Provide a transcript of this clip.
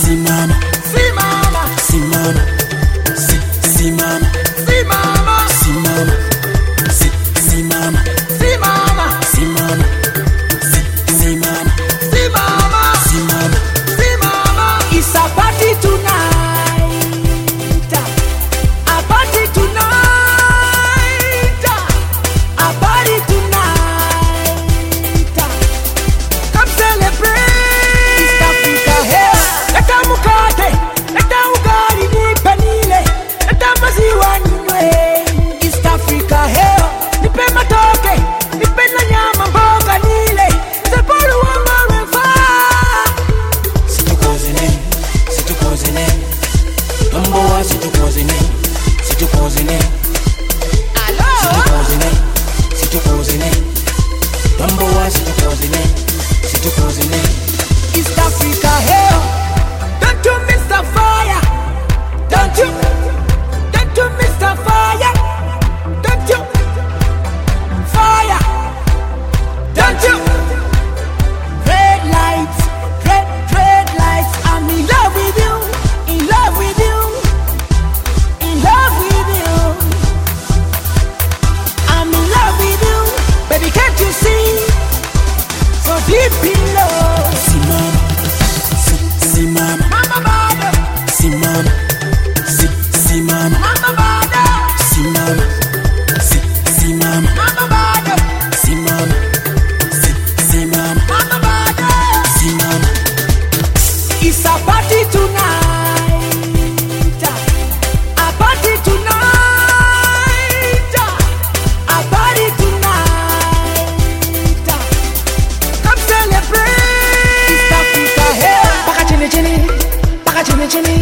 Simama, simama, simama, simama, simama, simama, simama, simama, simama, simama, simama, simama, simama. It's a party tonight, a party tonight, a party tonight. Come celebrate East Africa here. Leta mukate, leta ugali nipe nile, leta maziwa ninywe. East Africa here. Nipe matoke, nipe na nyama mboga nile. Sepolu wa marefa. Situkozene, situkozene. Mambo wa situkozene, situkozene. Hello. Situkozene, situkozene. Mambo wa situkozene, situkozene. East Africa here. Don't you miss the fire? Don't you miss the fire? Don't you fire? Don't you red lights, red lights? I'm in love with you, in love with you, in love with you. I'm in love with you, baby. Can't you see? So deep in love. Simama, simama, mama bada. Simama, simama, mama bada. Simama, simama, mama bada. Simama, simama, mama bada. Simama. It's a party tonight, a party tonight, a party tonight. Come celebrate East Africa here. Paka chini chini, paka chini chini.